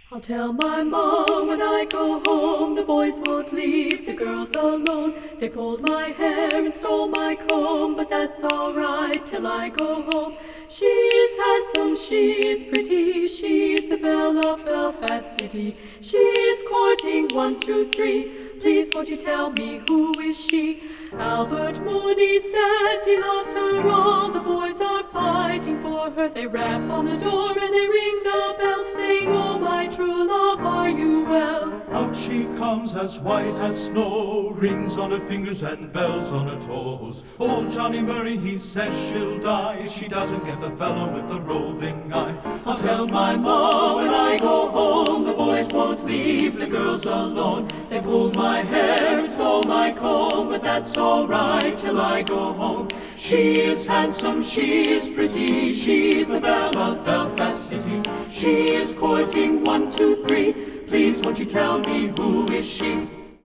I'll tell my mom when I go home, the boys won't leave the girls alone. They pulled my hair and stole my comb, but that's all right till I go home. She is handsome, she is pretty, she's the belle of Belfast City. She is courting 1, 2, 3. Please won't you tell me who is she? Albert Mooney says he loves her, all the boys are fighting for her. They rap on the door and they ring the bell, saying, "Oh my true love, are you well?" Out she comes as white as snow, rings on her fingers and bells on her toes. Old Johnny Murray, he says she'll die if she doesn't get the fellow with the roving eye. I'll tell my mom when I go home, the boys won't leave the girls alone. They pulled my hair and stole my comb, but that's all right till I go home. She is handsome, she is pretty, she's the belle of Belfast City. She is courting 1, 2, 3. Please won't you tell me who is she?